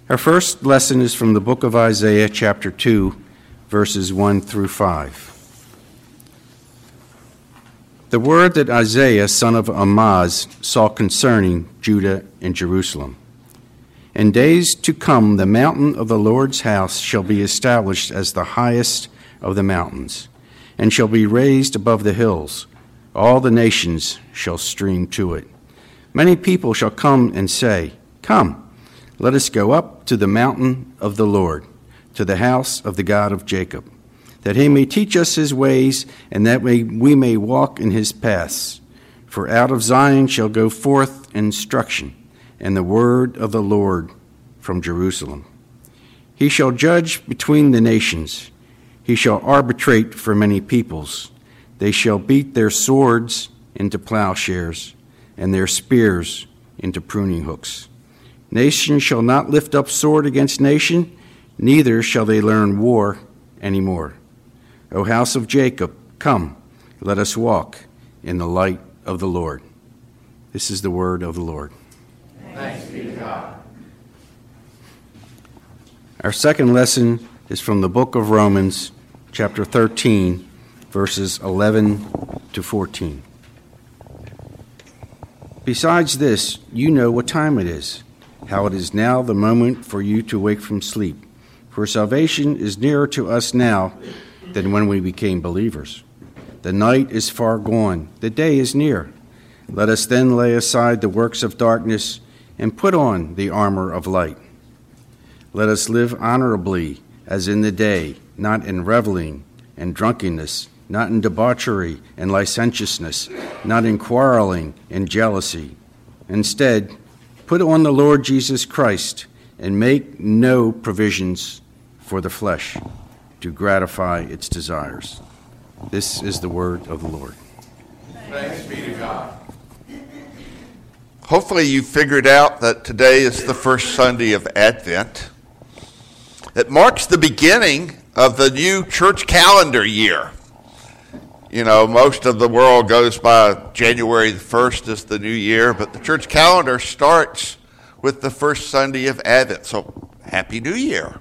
Our first lesson is from the book of Isaiah, chapter 2, verses 1 through 5. The word that Isaiah, son of Amoz, saw concerning Judah and Jerusalem. In days to come, the mountain of the Lord's house shall be established as the highest of the mountains, and shall be raised above the hills. All the nations shall stream to it. Many people shall come and say, "Come, let us go up to the mountain of the Lord, to the house of the God of Jacob, that he may teach us his ways, and that we may walk in his paths. For out of Zion shall go forth instruction, and the word of the Lord from Jerusalem. He shall judge between the nations. He shall arbitrate for many peoples. They shall beat their swords into plowshares, and their spears into pruning hooks. Nation shall not lift up sword against nation, neither shall they learn war any more. O house of Jacob, come, let us walk in the light of the Lord." This is the word of the Lord. Thanks be to God. Our second lesson is from the book of Romans, chapter 13, verses 11 to 14. Besides this, you know what time it is, how it is now the moment for you to wake from sleep. For salvation is nearer to us now than when we became believers. The night is far gone, the day is near. Let us then lay aside the works of darkness and put on the armor of light. Let us live honorably as in the day, not in reveling and drunkenness, not in debauchery and licentiousness, not in quarreling and jealousy. Instead, put on the Lord Jesus Christ and make no provisions for the flesh to gratify its desires. This is the word of the Lord. Thanks be to God. Hopefully you figured out that today is the first Sunday of Advent. It marks the beginning of the new church calendar year. You know, most of the world goes by January the 1st as the new year, but the church calendar starts with the first Sunday of Advent. So, Happy New Year.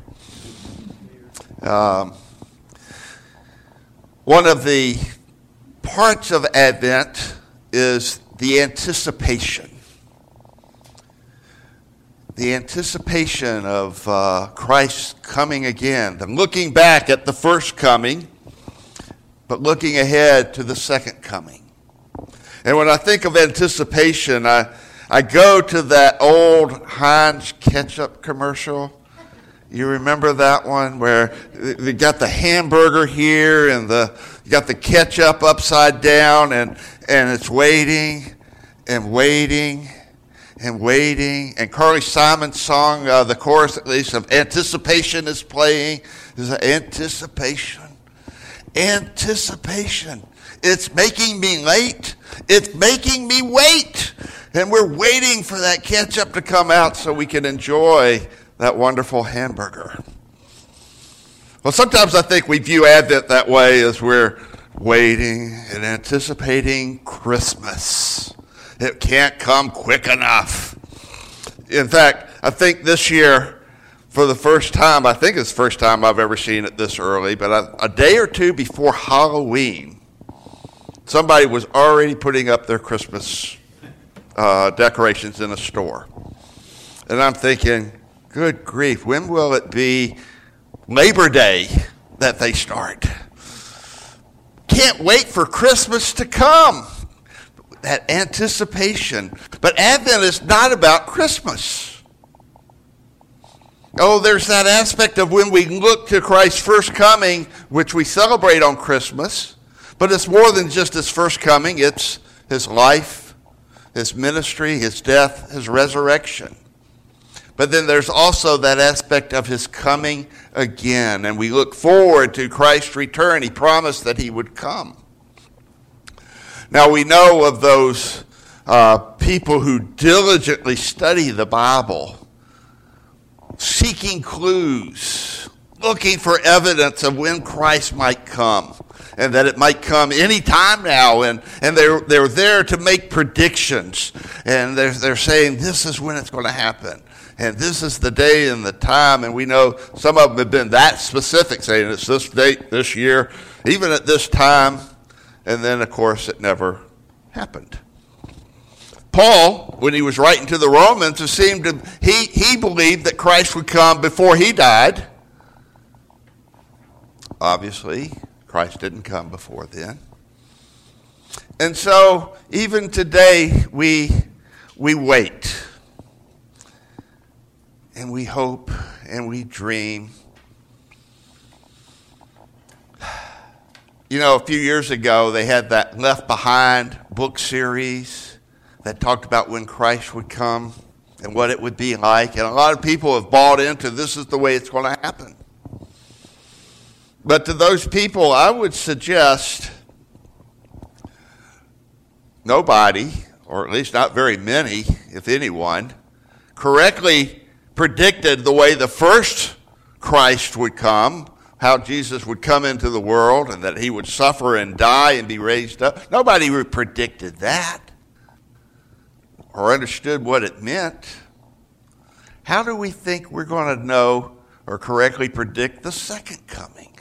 One of the parts of Advent is the anticipation. The anticipation of Christ coming again, and looking back at the first coming, but looking ahead to the second coming. And when I think of anticipation, I go to that old Heinz ketchup commercial. You remember that one where they got the hamburger here and you got the ketchup upside down and it's waiting and waiting and waiting. And Carly Simon's song, the chorus at least, of anticipation is playing. There's anticipation. Anticipation. It's making me late. It's making me wait. And we're waiting for that ketchup to come out so we can enjoy that wonderful hamburger. Well, sometimes I think we view Advent that way, as we're waiting and anticipating Christmas. It can't come quick enough. In fact, I think this year, for the first time, I think it's the first time I've ever seen it this early, but a day or two before Halloween, somebody was already putting up their Christmas decorations in a store. And I'm thinking, good grief, when will it be Labor Day that they start? Can't wait for Christmas to come. That anticipation. But Advent is not about Christmas. Oh, there's that aspect of when we look to Christ's first coming, which we celebrate on Christmas. But it's more than just his first coming. It's his life, his ministry, his death, his resurrection. But then there's also that aspect of his coming again. And we look forward to Christ's return. He promised that he would come. Now we know of those people who diligently study the Bible, seeking clues, looking for evidence of when Christ might come, and that it might come any time now, and they're there to make predictions, and they're saying this is when it's going to happen. And this is the day and the time, and we know some of them have been that specific, saying it's this date, this year, even at this time, and then, of course, it never happened. Paul, when he was writing to the Romans, he believed that Christ would come before he died. Obviously, Christ didn't come before then. And so, even today, we wait. And we hope and we dream. You know, a few years ago, they had that Left Behind book series that talked about when Christ would come and what it would be like. And a lot of people have bought into this is the way it's going to happen. But to those people, I would suggest nobody, or at least not very many, if anyone, correctly predicted the way the first Christ would come, how Jesus would come into the world and that he would suffer and die and be raised up. Nobody predicted that or understood what it meant. How do we think we're going to know or correctly predict the second coming?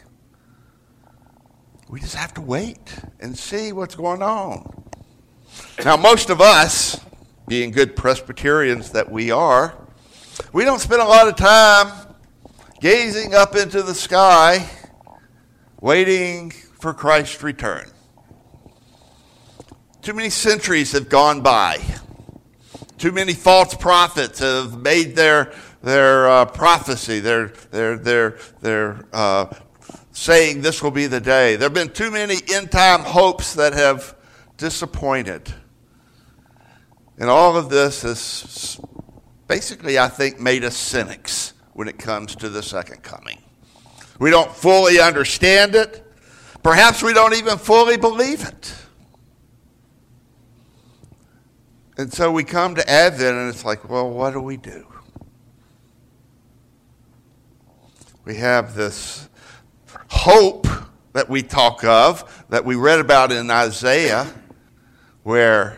We just have to wait and see what's going on. Now, most of us, being good Presbyterians that we are, we don't spend a lot of time gazing up into the sky, waiting for Christ's return. Too many centuries have gone by. Too many false prophets have made their prophecy, their saying this will be the day. There have been too many end-time hopes that have disappointed. And all of this has basically, I think, made us cynics when it comes to the second coming. We don't fully understand it. Perhaps we don't even fully believe it. And so we come to Advent and it's like, well, what do we do? We have this hope that we talk of, that we read about in Isaiah, where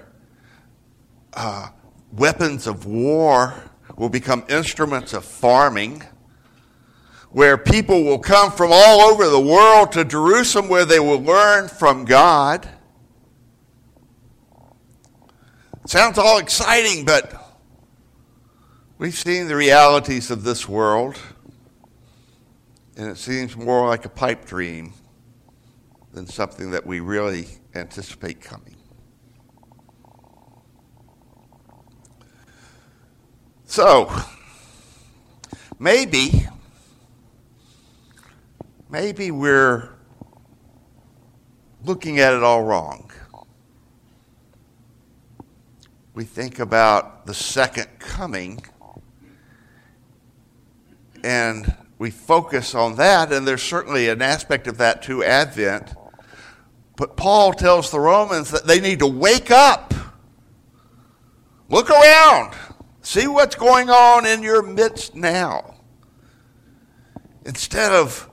weapons of war will become instruments of farming, where people will come from all over the world to Jerusalem where they will learn from God. It sounds all exciting, but we've seen the realities of this world, and it seems more like a pipe dream than something that we really anticipate coming. So, maybe we're looking at it all wrong. We think about the second coming, and we focus on that, and there's certainly an aspect of that to Advent. But Paul tells the Romans that they need to wake up. Look around. See what's going on in your midst now. Instead of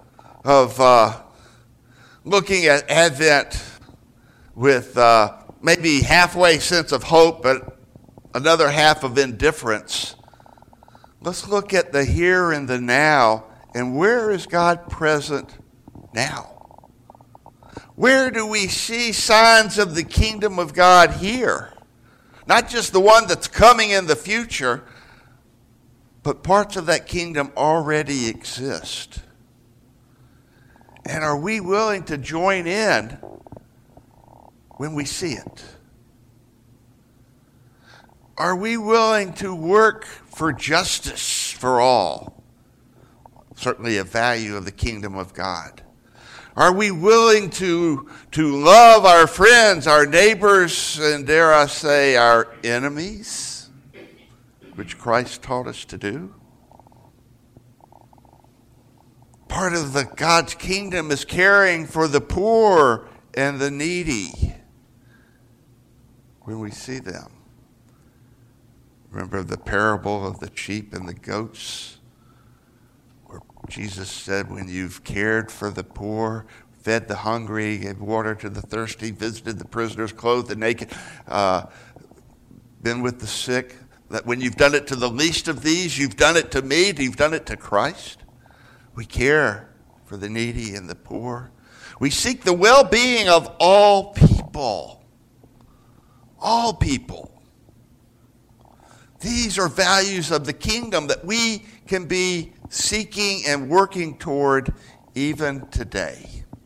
looking at Advent with maybe halfway sense of hope, but another half of indifference, let's look at the here and the now. And where is God present now? Where do we see signs of the kingdom of God here? Not just the one that's coming in the future, but parts of that kingdom already exist. And are we willing to join in when we see it? Are we willing to work for justice for all? Certainly a value of the kingdom of God. Are we willing to love our friends, our neighbors, and dare I say, our enemies, which Christ taught us to do? Part of God's kingdom is caring for the poor and the needy when we see them. Remember the parable of the sheep and the goats? Jesus said, when you've cared for the poor, fed the hungry, gave water to the thirsty, visited the prisoners, clothed the naked, been with the sick, that when you've done it to the least of these, you've done it to me, you've done it to Christ. We care for the needy and the poor. We seek the well-being of all people. All people. These are values of the kingdom that we can be seeking and working toward even today.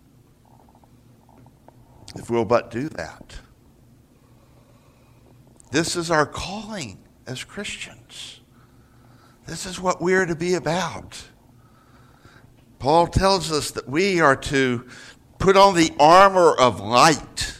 If we'll but do that. This is our calling as Christians. This is what we're to be about. Paul tells us that we are to put on the armor of light.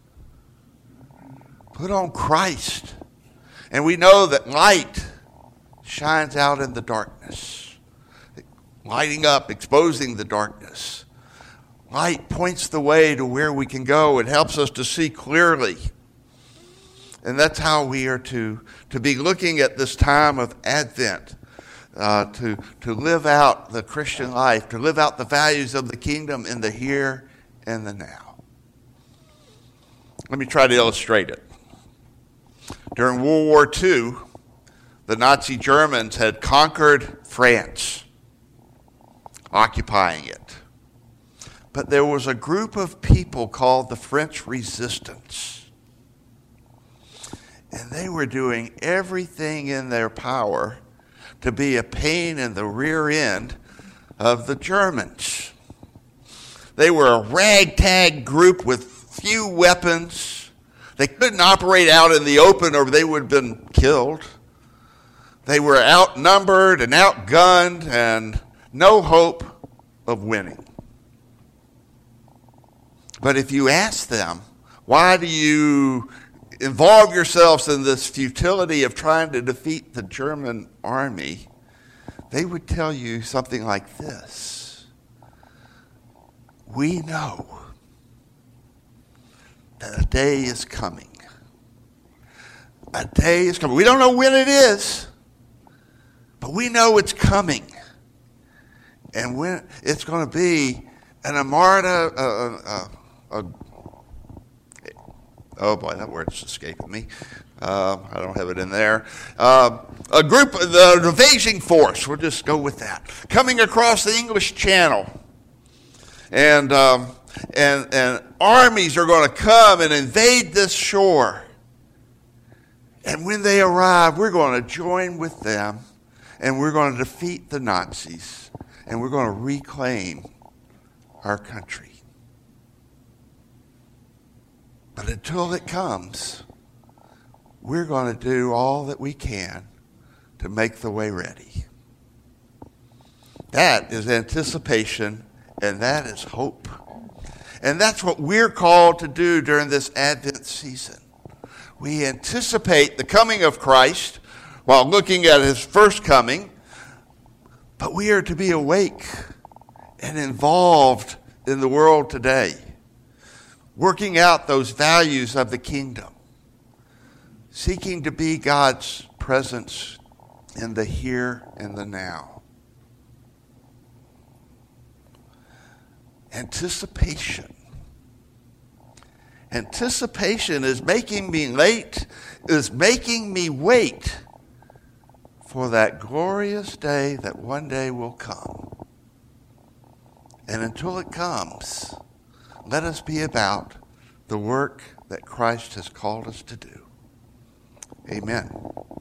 Put on Christ. And we know that light shines out in the darkness, lighting up, exposing the darkness. Light points the way to where we can go. It helps us to see clearly. And that's how we are to be looking at this time of Advent, to live out the Christian life, to live out the values of the kingdom in the here and the now. Let me try to illustrate it. During World War II, the Nazi Germans had conquered France, occupying it. But there was a group of people called the French Resistance. And they were doing everything in their power to be a pain in the rear end of the Germans. They were a ragtag group with few weapons. They couldn't operate out in the open or they would have been killed. They were outnumbered and outgunned and no hope of winning. But if you ask them, why do you involve yourselves in this futility of trying to defeat the German army, they would tell you something like this. We know that a day is coming. A day is coming. We don't know when it is, but we know it's coming. And when it's going to be an armada, oh boy, that word's escaping me. I don't have it in there. A group, the invading force, we'll just go with that, coming across the English Channel. And armies are going to come and invade this shore. And when they arrive, we're going to join with them, and we're going to defeat the Nazis, and we're going to reclaim our country. But until it comes, we're going to do all that we can to make the way ready. That is anticipation, and that is hope. And that's what we're called to do during this Advent season. We anticipate the coming of Christ while looking at his first coming, but we are to be awake and involved in the world today, working out those values of the kingdom, seeking to be God's presence in the here and the now. Anticipation. Anticipation is making me late, is making me wait for that glorious day that one day will come. And until it comes, let us be about the work that Christ has called us to do. Amen.